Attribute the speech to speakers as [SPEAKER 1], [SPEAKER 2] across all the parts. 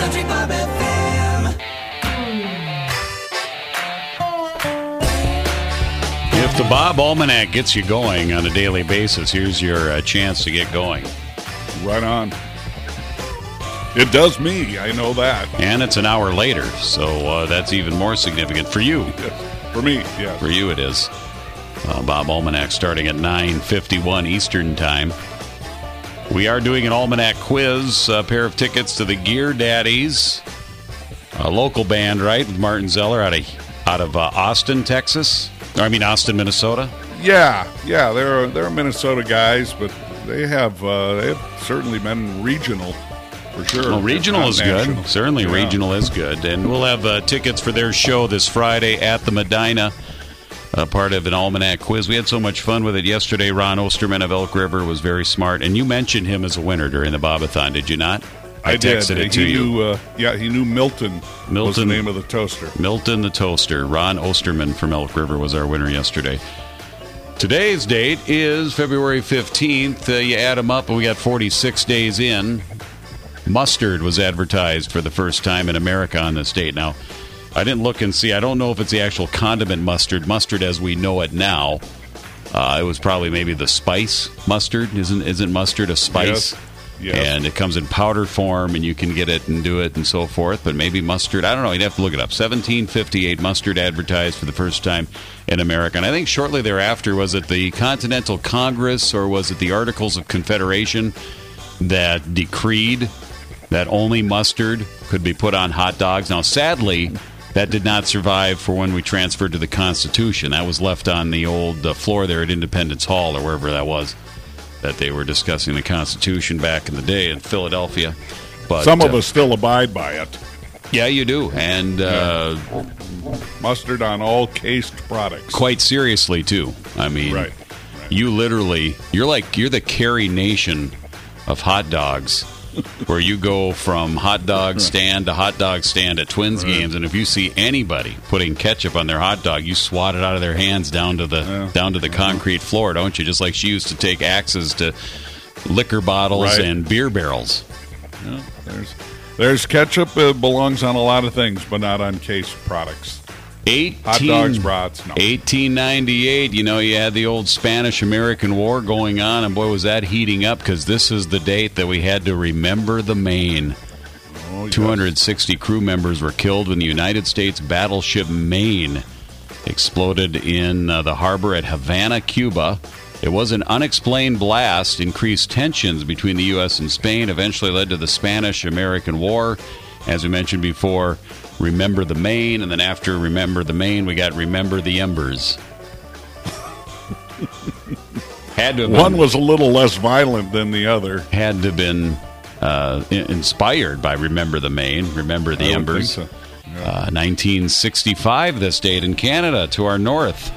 [SPEAKER 1] Country Bob FM.
[SPEAKER 2] If the Bob Almanac gets you going on a daily basis, here's your chance to get going.
[SPEAKER 3] Right on. It does me, I know that.
[SPEAKER 2] And it's an hour later, so that's even more significant for you.
[SPEAKER 3] For me, yeah.
[SPEAKER 2] For you it is. Bob Almanac starting at 9:51 Eastern Time. We are doing an Almanac quiz, a pair of tickets to the Gear Daddies, a local band, right, with Martin Zeller out of Austin, Texas. I mean, Austin, Minnesota.
[SPEAKER 3] Yeah, they're Minnesota guys, but they have certainly been regional for sure.
[SPEAKER 2] Well, regional is
[SPEAKER 3] national.
[SPEAKER 2] good. Certainly,
[SPEAKER 3] Yeah.
[SPEAKER 2] regional is good, and we'll have tickets for their show this Friday at the Medina. Part of an Almanac quiz. We had so much fun with it yesterday. Ron Osterman of Elk River was very smart, and you mentioned him as a winner during the Bobathon, did you not? I texted
[SPEAKER 3] did.
[SPEAKER 2] it to you.
[SPEAKER 3] He knew Milton was the name of the toaster.
[SPEAKER 2] Milton the Toaster. Ron Osterman from Elk River was our winner yesterday. Today's date is February 15th. You add them up, and we got 46 days in. Mustard was advertised for the first time in America on this date. Now, I didn't look and see. I don't know if it's the actual condiment mustard as we know it now. It was probably maybe the spice mustard. Isn't mustard a spice?
[SPEAKER 3] Yes.
[SPEAKER 2] And it comes in powder form, and you can get it and do it and so forth. But maybe mustard, I don't know. You'd have to look it up. 1758, mustard advertised for the first time in America. And I think shortly thereafter, was it the Continental Congress or was it the Articles of Confederation that decreed that only mustard could be put on hot dogs? Now, sadly, that did not survive for when we transferred to the Constitution. That was left on the old floor there at Independence Hall or wherever that was, that they were discussing the Constitution back in the day in Philadelphia. But
[SPEAKER 3] some of us still abide by it.
[SPEAKER 2] Yeah, you do. And
[SPEAKER 3] mustard on all cased products.
[SPEAKER 2] Quite seriously, too. I mean,
[SPEAKER 3] right.
[SPEAKER 2] You literally, you're the Kerry nation of hot dogs. Where you go from hot dog stand to hot dog stand at Twins games, and if you see anybody putting ketchup on their hot dog, you swat it out of their hands down to the concrete floor, don't you? Just like she used to take axes to liquor bottles and beer barrels.
[SPEAKER 3] Yeah, there's ketchup. It belongs on a lot of things, but not on cased products. Hot dogs, brats, no.
[SPEAKER 2] 1898, you had the old Spanish-American War going on, and boy, was that heating up, because this is the date that we had to remember the Maine. Oh, yes. 260 crew members were killed when the United States battleship Maine exploded in the harbor at Havana, Cuba. It was an unexplained blast. Increased tensions between the U.S. and Spain eventually led to the Spanish-American War. As we mentioned before, Remember the Maine, and then after Remember the Maine, we got Remember the Embers. Had to have
[SPEAKER 3] one was a little less violent than the other.
[SPEAKER 2] Had to have been inspired by Remember the Maine, Remember the Embers.
[SPEAKER 3] Think so. Yeah.
[SPEAKER 2] 1965, this date in Canada, to our north.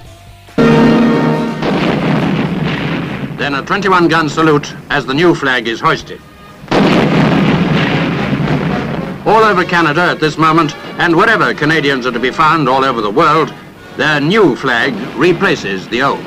[SPEAKER 4] Then a 21-gun salute as the new flag is hoisted. All over Canada at this moment, and wherever Canadians are to be found all over the world, their new flag replaces the old.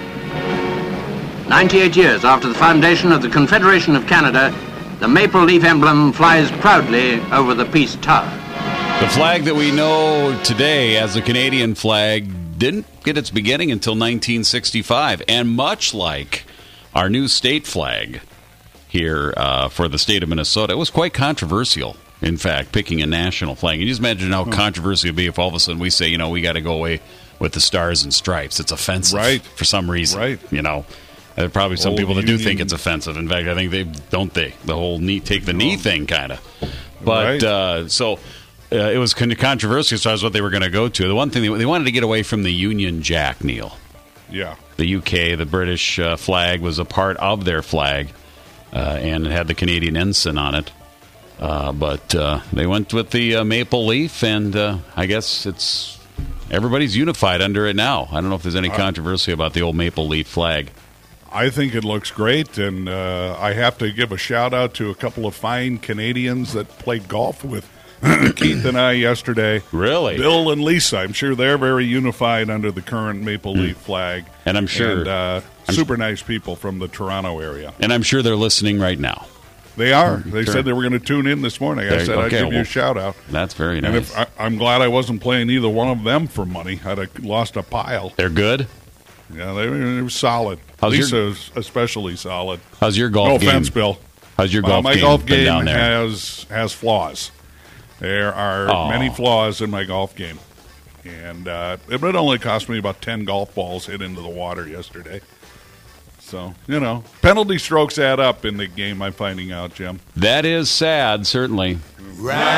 [SPEAKER 4] 98 years after the foundation of the Confederation of Canada, the maple leaf emblem flies proudly over the Peace Tower.
[SPEAKER 2] The flag that we know today as the Canadian flag didn't get its beginning until 1965, and much like our new state flag here for the state of Minnesota, it was quite controversial. In fact, picking a national flag. You just imagine how controversial it would be if all of a sudden we say, we got to go away with the stars and stripes. It's offensive for some reason.
[SPEAKER 3] Right.
[SPEAKER 2] There are probably some people that do think it's offensive. In fact, I think the whole take the knee thing kind of. But it was kind of controversial as far as what they were going to go to. The one thing they wanted to get away from the Union Jack, Neil.
[SPEAKER 3] Yeah.
[SPEAKER 2] The UK, the British flag was a part of their flag, and it had the Canadian ensign on it. But they went with the maple leaf, and I guess everybody's unified under it now. I don't know if there's any controversy about the old maple leaf flag.
[SPEAKER 3] I think it looks great, and I have to give a shout-out to a couple of fine Canadians that played golf with Keith and I yesterday.
[SPEAKER 2] Really?
[SPEAKER 3] Bill and Lisa. I'm sure they're very unified under the current maple leaf flag.
[SPEAKER 2] And I'm sure...
[SPEAKER 3] super nice people from the Toronto area.
[SPEAKER 2] And I'm sure they're listening right now.
[SPEAKER 3] They are. They said they were going to tune in this morning. I said I'd give you a shout-out.
[SPEAKER 2] That's very
[SPEAKER 3] And
[SPEAKER 2] nice.
[SPEAKER 3] I'm glad I wasn't playing either one of them for money. I'd have lost a pile.
[SPEAKER 2] They're good?
[SPEAKER 3] Yeah, they were solid. Lisa's especially solid.
[SPEAKER 2] How's your golf game?
[SPEAKER 3] No offense, Bill.
[SPEAKER 2] How's your golf
[SPEAKER 3] my
[SPEAKER 2] game
[SPEAKER 3] golf
[SPEAKER 2] been
[SPEAKER 3] game
[SPEAKER 2] down there?
[SPEAKER 3] has flaws. There are many flaws in my golf game. And it would only cost me about 10 golf balls hit into the water yesterday. So, penalty strokes add up in the game, I'm finding out, Jim.
[SPEAKER 2] That is sad, certainly. It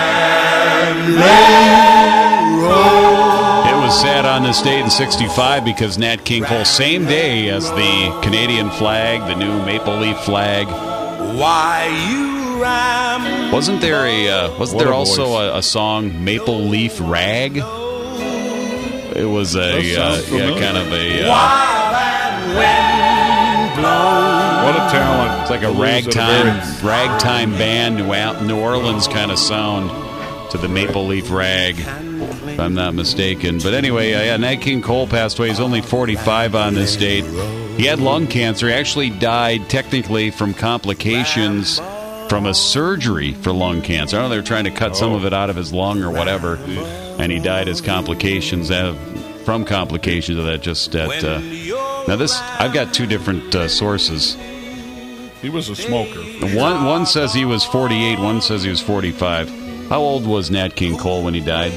[SPEAKER 2] was sad on this date in 65 because Nat King Cole, same day as the Canadian flag, the new maple leaf flag.
[SPEAKER 1] Why you rhyme?
[SPEAKER 2] Wasn't there also a song, Maple Leaf Rag? It was kind of a...
[SPEAKER 3] What a talent.
[SPEAKER 2] It's like a ragtime band, New Orleans kind of sound to the Maple Leaf Rag, if I'm not mistaken. But anyway, Nat King Cole passed away. He's only 45 on this date. He had lung cancer. He actually died technically from complications from a surgery for lung cancer. I don't know, they were trying to cut some of it out of his lung or whatever, and he died as complications from complications of that. Now this, I've got two different sources.
[SPEAKER 3] He was a smoker.
[SPEAKER 2] One says he was 48, one says he was 45. How old was Nat King Cole when he died?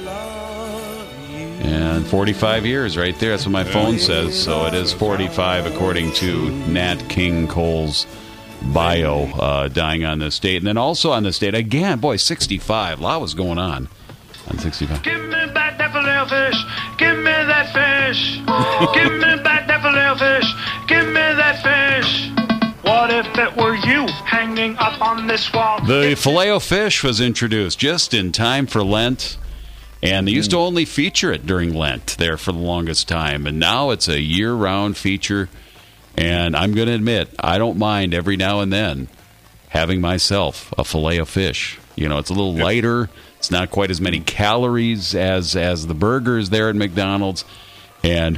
[SPEAKER 2] And 45 years right there. That's what my phone says. So it is 45 according to Nat King Cole's bio, dying on this date. And then also on this date, again, 65. A lot was going on 65.
[SPEAKER 5] Give me back that filet-o-fish. Give me that fish. Give me back that filet-o-fish. Give me that fish. What if it were you hanging up on this wall?
[SPEAKER 2] The Filet-O-Fish was introduced just in time for Lent, and they used to only feature it during Lent there for the longest time, and now it's a year-round feature, and I'm going to admit, I don't mind every now and then having myself a Filet-O-Fish. It's a little lighter. It's not quite as many calories as the burgers there at McDonald's, and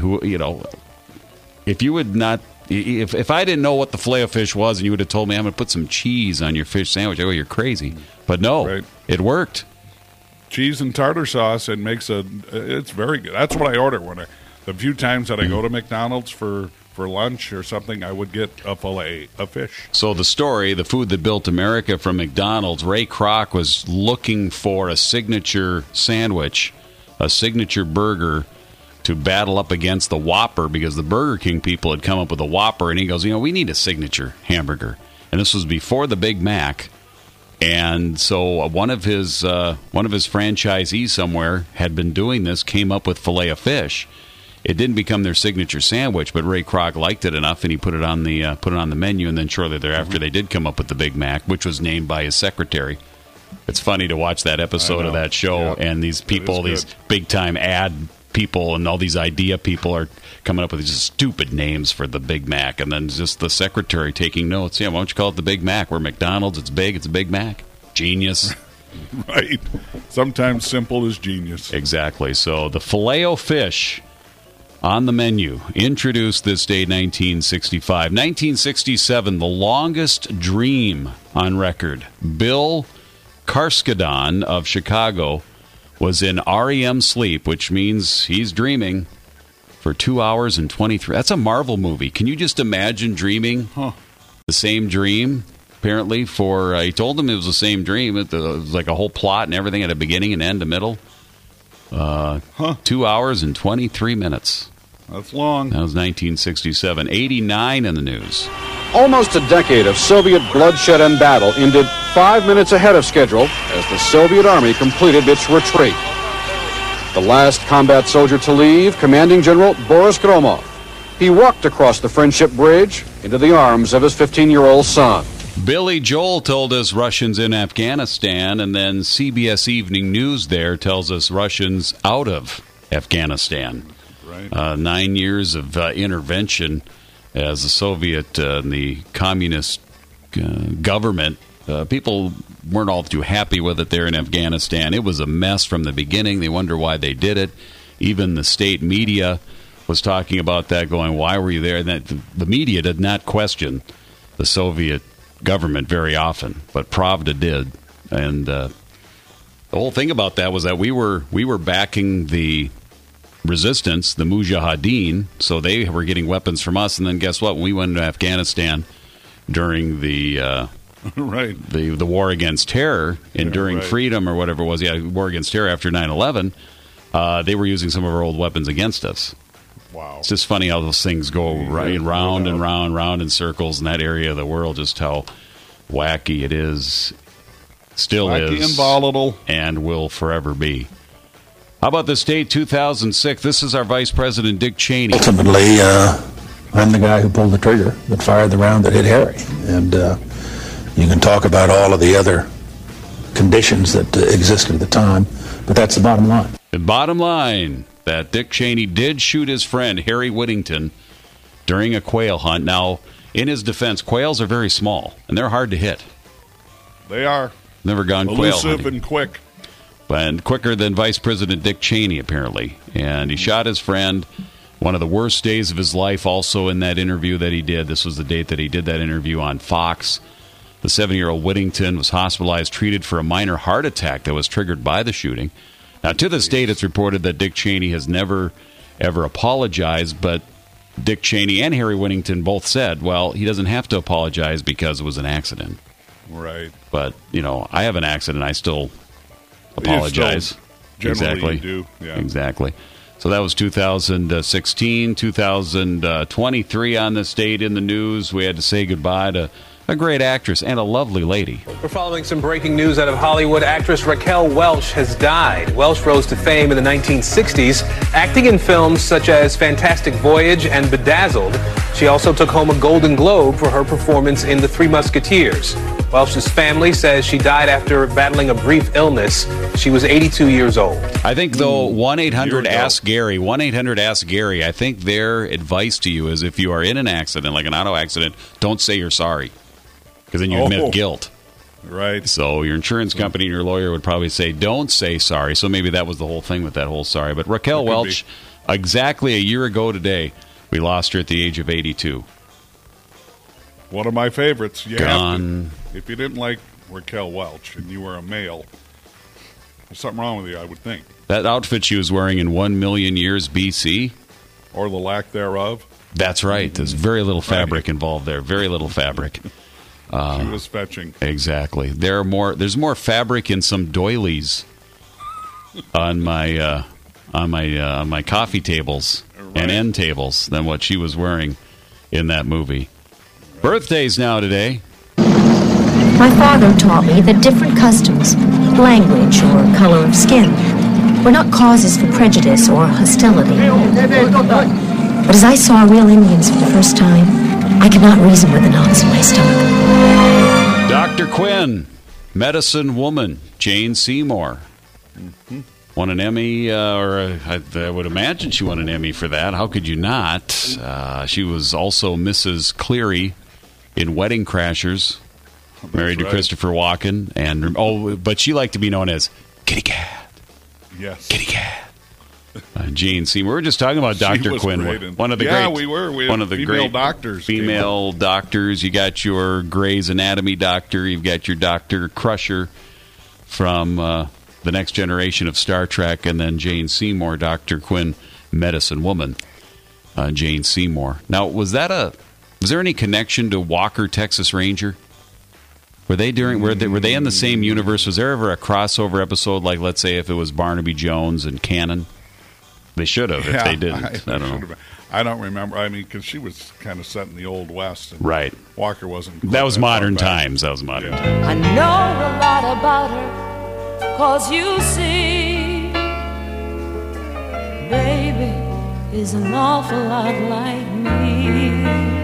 [SPEAKER 2] if you would not... If I didn't know what the Filet-O-Fish was and you would have told me I'm going to put some cheese on your fish sandwich, you're crazy. But no, It worked.
[SPEAKER 3] Cheese and tartar sauce, it's very good. That's what I order the few times that I go to McDonald's for lunch or something, I would get a filet of fish.
[SPEAKER 2] So the story, The Food That Built America from McDonald's, Ray Kroc was looking for a signature sandwich, a signature burger, to battle up against the Whopper because the Burger King people had come up with a Whopper, and he goes, we need a signature hamburger. And this was before the Big Mac. And so one of his franchisees somewhere had been doing this, came up with Filet-O-Fish. It didn't become their signature sandwich, but Ray Kroc liked it enough, and he put it on the menu. And then shortly thereafter, they did come up with the Big Mac, which was named by his secretary. It's funny to watch that episode of that show, and these people, these big-time ad people and all these idea people are coming up with these stupid names for the Big Mac, and then just the secretary taking notes. Why don't you call it the Big Mac? We're McDonald's. It's big. It's a Big Mac. Genius.
[SPEAKER 3] Right. Sometimes simple is genius.
[SPEAKER 2] Exactly. So the Filet-O-Fish on the menu, introduced this day, 1965. 1967, the longest dream on record. Bill Karskadon of Chicago was in REM sleep, which means he's dreaming for 2 hours and 23. That's a Marvel movie. Can you just imagine dreaming the same dream? Apparently, he told him it was the same dream. It was like a whole plot and everything at a beginning and end, a middle. 2 hours and 23 minutes.
[SPEAKER 3] That's long.
[SPEAKER 2] That was 1967. 89 in the news.
[SPEAKER 6] Almost a decade of Soviet bloodshed and battle ended 5 minutes ahead of schedule as the Soviet Army completed its retreat. The last combat soldier to leave, Commanding General Boris Gromov. He walked across the Friendship Bridge into the arms of his 15-year-old son.
[SPEAKER 2] Billy Joel told us Russians in Afghanistan, and then CBS Evening News there tells us Russians out of Afghanistan. Right. 9 years of intervention as the Soviet and the communist government. People weren't all too happy with it there in Afghanistan. It was a mess from the beginning. They wonder why they did it. Even the state media was talking about that, going, why were you there? And the media did not question the Soviet government very often, but Pravda did. And the whole thing about that was that we were backing the resistance, the Mujahideen, so they were getting weapons from us. And then guess what? When we went into Afghanistan during the
[SPEAKER 3] right.
[SPEAKER 2] the war against terror, and during freedom or whatever it was, war against terror after 9/11, they were using some of our old weapons against us.
[SPEAKER 3] Wow.
[SPEAKER 2] It's just funny how those things go round and round in circles in that area of the world, just how wacky it is, still
[SPEAKER 3] wacky
[SPEAKER 2] is,
[SPEAKER 3] and volatile,
[SPEAKER 2] and will forever be. How about the state 2006? This is our Vice President, Dick Cheney.
[SPEAKER 7] Ultimately, I'm the guy who pulled the trigger that fired the round that hit Harry. And you can talk about all of the other conditions that existed at the time, but that's the bottom line.
[SPEAKER 2] The bottom line, that Dick Cheney did shoot his friend, Harry Whittington, during a quail hunt. Now, in his defense, quails are very small, and they're hard to hit.
[SPEAKER 3] They are.
[SPEAKER 2] Never gone quail
[SPEAKER 3] Elusive
[SPEAKER 2] hunting.
[SPEAKER 3] and quick.
[SPEAKER 2] And quicker than Vice President Dick Cheney, apparently. And he shot his friend. One of the worst days of his life, also in that interview that he did. This was the date that he did that interview on Fox. The 7-year-old Whittington was hospitalized, treated for a minor heart attack that was triggered by the shooting. Now, to this date, it's reported that Dick Cheney has never, ever apologized, but Dick Cheney and Harry Whittington both said, well, he doesn't have to apologize because it was an accident.
[SPEAKER 3] Right.
[SPEAKER 2] But, I have an accident. I still apologize.
[SPEAKER 3] Generally you do. Yeah.
[SPEAKER 2] Exactly. So that was 2016. 2023 on this date in the news. We had to say goodbye to a great actress and a lovely lady.
[SPEAKER 8] We're following some breaking news out of Hollywood. Actress Raquel Welch has died. Welch rose to fame in the 1960s, acting in films such as Fantastic Voyage and Bedazzled. She also took home a Golden Globe for her performance in The Three Musketeers. Welch's family says she died after battling a brief illness. She was 82 years old.
[SPEAKER 2] I think, though, 1-800-ASK-GARY, 1-800-ASK-GARY, I think their advice to you is if you are in an accident, like an auto accident, don't say you're sorry. Because then you admit guilt.
[SPEAKER 3] Right.
[SPEAKER 2] So your insurance company and your lawyer would probably say, don't say sorry. So maybe that was the whole thing with that whole sorry. But Raquel Welch, exactly a year ago today, we lost her at the age of 82.
[SPEAKER 3] One of my favorites.
[SPEAKER 2] Gone.
[SPEAKER 3] If you didn't like Raquel Welch and you were a male, there's something wrong with you, I would think.
[SPEAKER 2] That outfit she was wearing in 1 million years BC.
[SPEAKER 3] Or the lack thereof.
[SPEAKER 2] That's right. There's very little fabric involved there. Very little fabric.
[SPEAKER 3] She was fetching.
[SPEAKER 2] Exactly. There's more fabric in some doilies on my coffee tables and end tables than what she was wearing in that movie. Right. Birthdays now today.
[SPEAKER 9] My father taught me that different customs, language, or color of skin were not causes for prejudice or hostility. But as I saw real Indians for the first time, I could not reason with the knots in my stomach.
[SPEAKER 2] Dr. Quinn, Medicine Woman, Jane Seymour. Mm-hmm. Won an Emmy, I would imagine she won an Emmy for that. How could you not? She was also Mrs. Cleary in Wedding Crashers, married to Christopher Walken. But she liked to be known as Kitty Cat.
[SPEAKER 3] Yes.
[SPEAKER 2] Kitty Cat. Jane Seymour. We were just talking about Dr. Quinn, one of the great,
[SPEAKER 3] we were. We
[SPEAKER 2] one of the
[SPEAKER 3] female
[SPEAKER 2] great
[SPEAKER 3] doctors.
[SPEAKER 2] Female doctors. You got your Grey's Anatomy doctor. You've got your Dr. Crusher from the Next Generation of Star Trek, and then Jane Seymour, Dr. Quinn, Medicine Woman, Jane Seymour. Now, was there any connection to Walker, Texas Ranger? Were they in the same universe? Was there ever a crossover episode, like, let's say, if it was Barnaby Jones and Cannon? They should have if they didn't. I don't know.
[SPEAKER 3] I don't remember. I mean, because she was kind of set in the Old West. And
[SPEAKER 2] right.
[SPEAKER 3] Walker wasn't.
[SPEAKER 2] That was modern times. That was modern times.
[SPEAKER 10] I know a lot about her, 'cause you see, baby is an awful lot like me.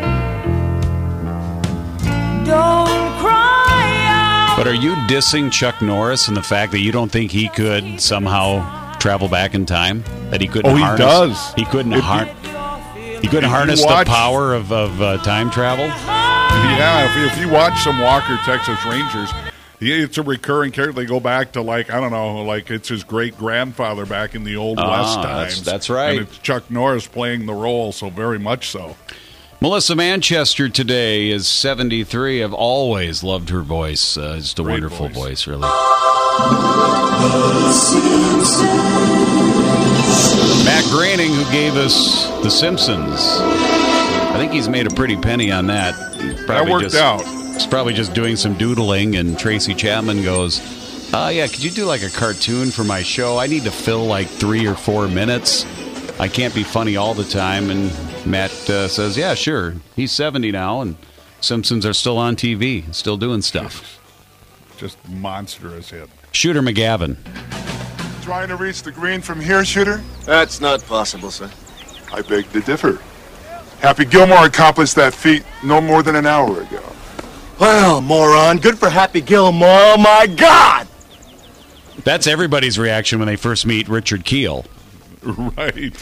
[SPEAKER 10] Don't cry out.
[SPEAKER 2] But are you dissing Chuck Norris and the fact that you don't think he could somehow travel back in time? That he couldn't harness?
[SPEAKER 3] He does.
[SPEAKER 2] He couldn't harness the power of time travel?
[SPEAKER 3] Yeah, if you watch some Walker, Texas Rangers, it's a recurring character. They go back to, like, I don't know, like it's his great-grandfather back in the Old West times.
[SPEAKER 2] That's right.
[SPEAKER 3] And it's Chuck Norris playing the role, so very much so.
[SPEAKER 2] Melissa Manchester today is 73. I've always loved her voice. Just a wonderful voice, really. Matt Groening, who gave us The Simpsons. I think he's made a pretty penny on that.
[SPEAKER 3] That worked out.
[SPEAKER 2] He's probably just doing some doodling, and Tracy Chapman goes, yeah, could you do like a cartoon for my show? I need to fill like 3 or 4 minutes. I can't be funny all the time. And Matt says, yeah, sure. He's 70 now, and Simpsons are still on TV, still doing stuff.
[SPEAKER 3] Just monstrous hit.
[SPEAKER 2] Shooter McGavin.
[SPEAKER 11] Trying to reach the green from here, Shooter?
[SPEAKER 12] That's not possible, sir.
[SPEAKER 11] I beg to differ. Happy Gilmore accomplished that feat no more than an hour ago.
[SPEAKER 12] Well, moron, good for Happy Gilmore. Oh, my God!
[SPEAKER 2] That's everybody's reaction when they first meet Richard Kiel.
[SPEAKER 3] Right.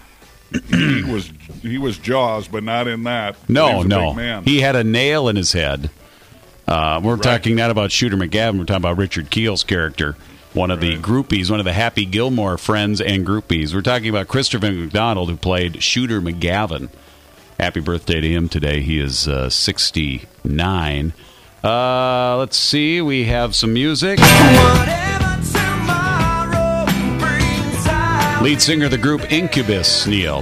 [SPEAKER 3] He was Jaws, but not in that.
[SPEAKER 2] No.
[SPEAKER 3] Big man.
[SPEAKER 2] He had a nail in his head. We're talking not about Shooter McGavin. We're talking about Richard Kiel's character, one of the groupies, one of the Happy Gilmore friends and groupies. We're talking about Christopher McDonald, who played Shooter McGavin. Happy birthday to him today. He is 69. Let's see. We have some music. Lead singer of the group Incubus, Neil.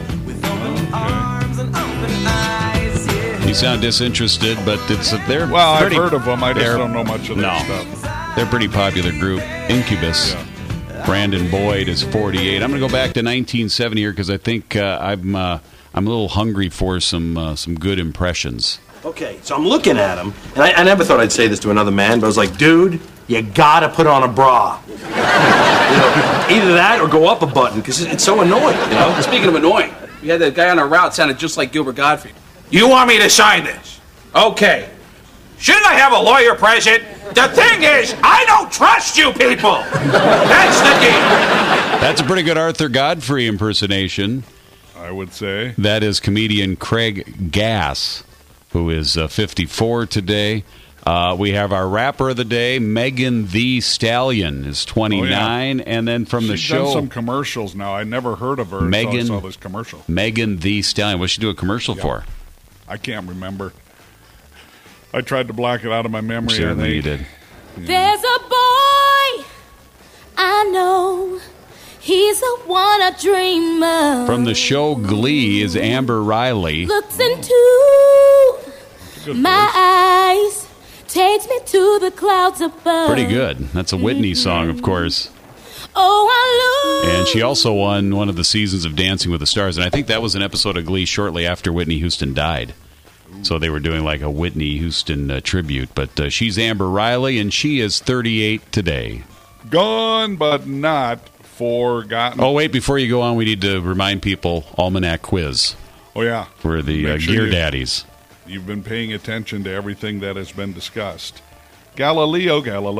[SPEAKER 2] You sound disinterested, but they're
[SPEAKER 3] well,
[SPEAKER 2] pretty,
[SPEAKER 3] I've heard of them. I just don't know much of their stuff.
[SPEAKER 2] They're a pretty popular group. Incubus. Yeah. Brandon Boyd is 48. I'm going to go back to 1970 here because I think I'm a little hungry for some good impressions.
[SPEAKER 13] Okay, so I'm looking at him, and I never thought I'd say this to another man, but I was like, dude, you gotta put on a bra. Either that or go up a button, because it's so annoying, you know?
[SPEAKER 14] Speaking of annoying, we had that guy on our route sounded just like Gilbert Gottfried.
[SPEAKER 15] You want me to sign this? Okay. Shouldn't I have a lawyer present? The thing is, I don't trust you people. That's the deal.
[SPEAKER 2] That's a pretty good Arthur Godfrey impersonation.
[SPEAKER 3] I would say.
[SPEAKER 2] That is comedian Craig Gass, who is 54 today. We have our rapper of the day, Megan Thee Stallion, is 29. Oh, yeah. And then from the show...
[SPEAKER 3] She's done some commercials now. I never heard of her until I saw this commercial.
[SPEAKER 2] Megan Thee Stallion. What did she do a commercial for?
[SPEAKER 3] I can't remember. I tried to block it out of my memory.
[SPEAKER 2] Certainly you did.
[SPEAKER 10] Yeah. There's a boy I know. He's the one I dream of.
[SPEAKER 2] From the show Glee is Amber Riley.
[SPEAKER 10] Looks into my eyes, takes me to the clouds above.
[SPEAKER 2] Pretty good. That's a Whitney song, of course.
[SPEAKER 10] Oh, I lose.
[SPEAKER 2] And she also won one of the seasons of Dancing with the Stars, and I think that was an episode of Glee shortly after Whitney Houston died. So they were doing like a Whitney Houston tribute. But she's Amber Riley, and she is 38 today.
[SPEAKER 3] Gone, but not forgotten.
[SPEAKER 2] Oh, wait, before you go on, we need to remind people, Almanac Quiz.
[SPEAKER 3] Oh, yeah.
[SPEAKER 2] For the Gear Daddies.
[SPEAKER 3] You've been paying attention to everything that has been discussed. Galileo,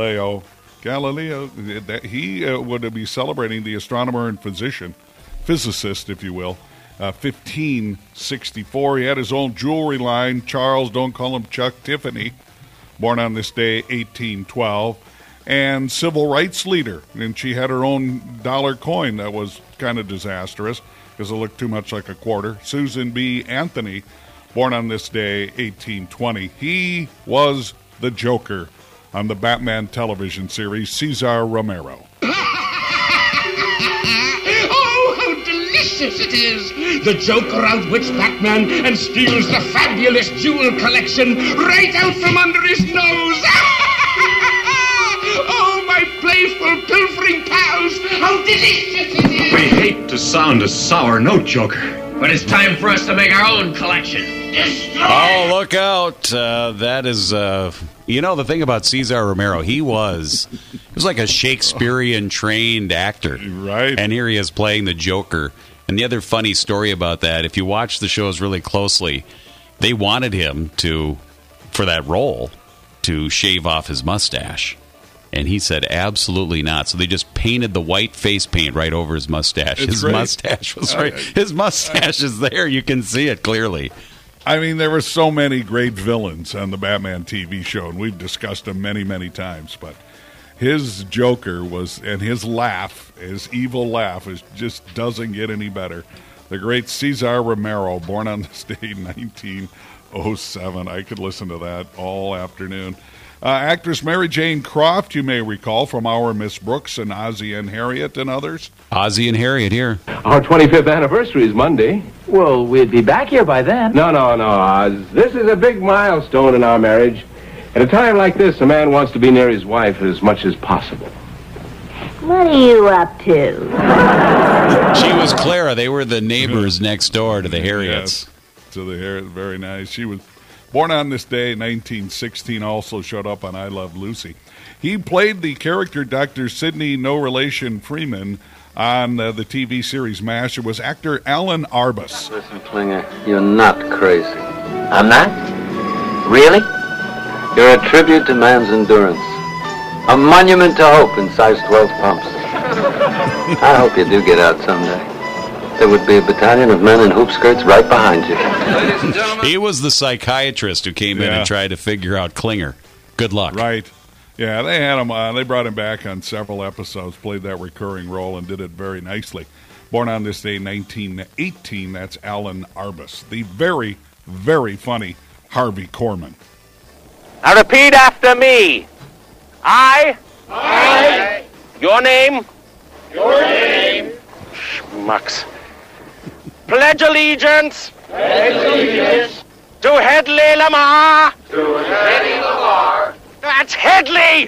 [SPEAKER 3] he would be celebrating the astronomer and physicist, if you will, 1564. He had his own jewelry line, Charles, don't call him Chuck, Tiffany, born on this day, 1812. And civil rights leader, and she had her own dollar coin that was kind of disastrous because it looked too much like a quarter. Susan B. Anthony, born on this day, 1820. He was the Joker on the Batman television series, Cesar Romero.
[SPEAKER 16] Oh, how delicious it is! The Joker outwits Batman and steals the fabulous jewel collection right out from under his nose! Oh, my playful, pilfering pals, how delicious it is!
[SPEAKER 17] We hate to sound a sour note, Joker,
[SPEAKER 16] but it's time for us to make our own collection. Destroy!
[SPEAKER 2] Oh, look out. That is, the thing about Cesar Romero, he was like a Shakespearean-trained actor.
[SPEAKER 3] Right.
[SPEAKER 2] And here he is playing the Joker. And the other funny story about that, if you watch the shows really closely, they wanted him for that role, to shave off his mustache. And he said, absolutely not. So they just painted the white face paint right over his mustache. His mustache was right. His mustache is there. You can see it clearly.
[SPEAKER 3] I mean, there were so many great villains on the Batman TV show, and we've discussed them many, many times. But his Joker and his laugh, his evil laugh, just doesn't get any better the great Cesar Romero, born on this day in 1907. I could listen to that all afternoon. Actress Mary Jane Croft, you may recall from Our Miss Brooks and Ozzie and Harriet and others.
[SPEAKER 2] Ozzie and Harriet here.
[SPEAKER 18] Our 25th anniversary is Monday.
[SPEAKER 19] Well, we'd be back here by then.
[SPEAKER 18] No, Oz. This is a big milestone in our marriage. At a time like this, a man wants to be near his wife as much as possible.
[SPEAKER 20] What are you up to?
[SPEAKER 2] She was Clara. They were the neighbors next door to the Harriets.
[SPEAKER 3] Yes, to the Harriets. Very nice. She was born on this day in 1916, also showed up on I Love Lucy. He played the character Dr. Sidney No Relation Freeman on the TV series MASH. It was actor Alan Arbus.
[SPEAKER 21] Listen, Klinger, you're not crazy. I'm not? Really? You're a tribute to man's endurance. A monument to hope in size 12 pumps. I hope you do get out someday. There would be a battalion of men in hoop skirts right behind you.
[SPEAKER 15] Ladies and gentlemen.
[SPEAKER 2] He was the psychiatrist who came in and tried to figure out Klinger. Good luck.
[SPEAKER 3] Right. Yeah, they had him on. They brought him back on several episodes, played that recurring role, and did it very nicely. Born on this day, 1918, that's Alan Arbus. The very, very funny Harvey Korman.
[SPEAKER 22] Now repeat after me. I. Your name. Schmucks. Pledge allegiance. To Headley Lamar. That's Headley.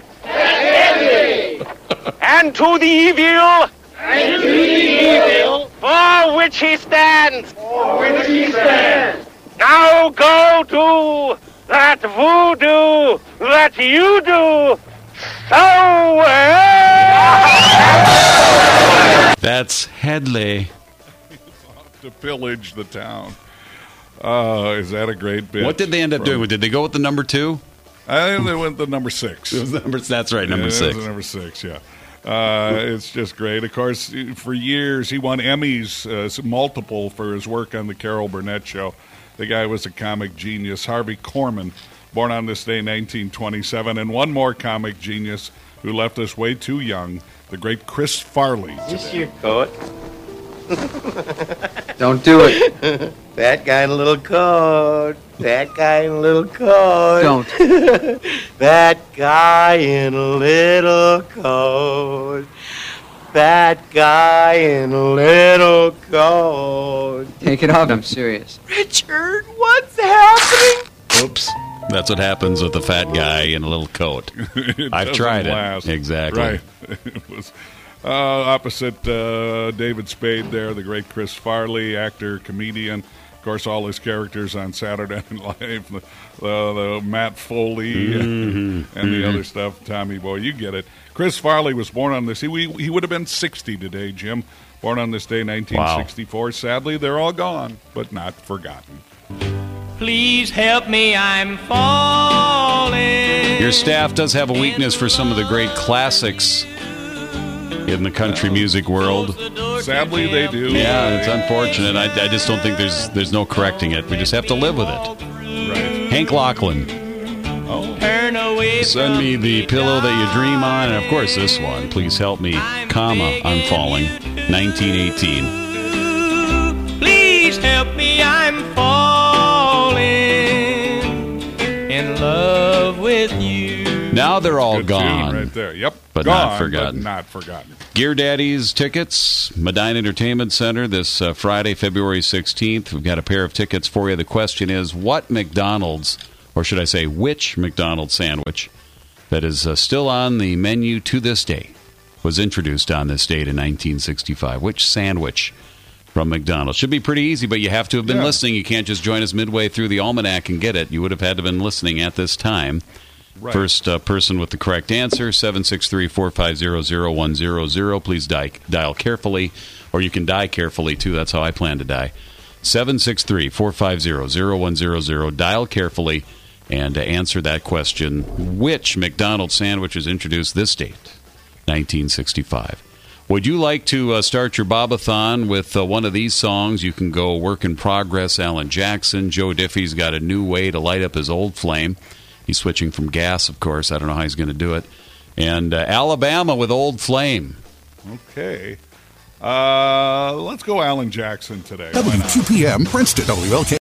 [SPEAKER 22] And to the evil. For which he stands. Now go to that voodoo that you do so well.
[SPEAKER 2] That's Headley.
[SPEAKER 3] To pillage the town. Is that a great bit?
[SPEAKER 2] What did they end up doing? Did they go with the number 2?
[SPEAKER 3] I think they went the number 6.
[SPEAKER 2] That's right, number 6.
[SPEAKER 3] It was number 6, yeah. It's just great. Of course, for years, he won Emmys, multiple, for his work on the Carol Burnett Show. The guy was a comic genius. Harvey Korman, born on this day, 1927. And one more comic genius who left us way too young, the great Chris Farley.
[SPEAKER 23] Is this your coat?
[SPEAKER 21] Don't do it.
[SPEAKER 23] That guy in a little coat. That guy in a little coat.
[SPEAKER 21] Don't.
[SPEAKER 23] That guy in a little coat. That guy in a little coat.
[SPEAKER 21] Take it off. I'm serious.
[SPEAKER 23] Richard, what's happening?
[SPEAKER 2] Oops. That's what happens with a fat guy in a little coat. I've tried it. Exactly.
[SPEAKER 3] Right. It was opposite David Spade there, the great Chris Farley, actor, comedian. Of course, all his characters on Saturday Night Live, the Matt Foley and the other stuff. Tommy Boy, you get it. Chris Farley was born on this. He would have been 60 today, Jim. Born on this day, 1964. Wow. Sadly, they're all gone, but not forgotten.
[SPEAKER 24] Please help me, I'm falling.
[SPEAKER 2] Your staff does have a weakness for some of the great classics in the country music world.
[SPEAKER 3] Sadly, they do.
[SPEAKER 2] Yeah, it's unfortunate. I just don't think there's no correcting it. We just have to live with it.
[SPEAKER 3] Right.
[SPEAKER 2] Hank Lachlan. Send me the pillow that you dream on, and of course this one. Please help me, comma, I'm falling. 1918.
[SPEAKER 24] Please help me, I'm falling in love with you.
[SPEAKER 2] Now they're all gone.
[SPEAKER 3] Right there. Yep.
[SPEAKER 2] But
[SPEAKER 3] gone,
[SPEAKER 2] not forgotten.
[SPEAKER 3] But not forgotten.
[SPEAKER 2] Gear Daddy's tickets, Medina Entertainment Center this Friday, February 16th. We've got a pair of tickets for you. The question is, what McDonald's, or should I say, which McDonald's sandwich that is still on the menu to this day was introduced on this date in 1965? Which sandwich from McDonald's? Should be pretty easy, but you have to have been listening. You can't just join us midway through the almanac and get it. You would have had to have been listening at this time. Right. First person with the correct answer, 763-450-0100. Please dial carefully, or you can die carefully, too. That's how I plan to die. 763-450-0100. Dial carefully and answer that question. Which McDonald's sandwich was introduced this date, 1965? Would you like to start your Bob-a-thon with one of these songs? You can go Work in Progress, Alan Jackson. Joe Diffie's got a new way to light up his old flame. He's switching from gas, of course. I don't know how he's going to do it. And Alabama with Old Flame.
[SPEAKER 3] Okay. Let's go Alan Jackson today. Why not?
[SPEAKER 1] WQPM, Princeton, WLK.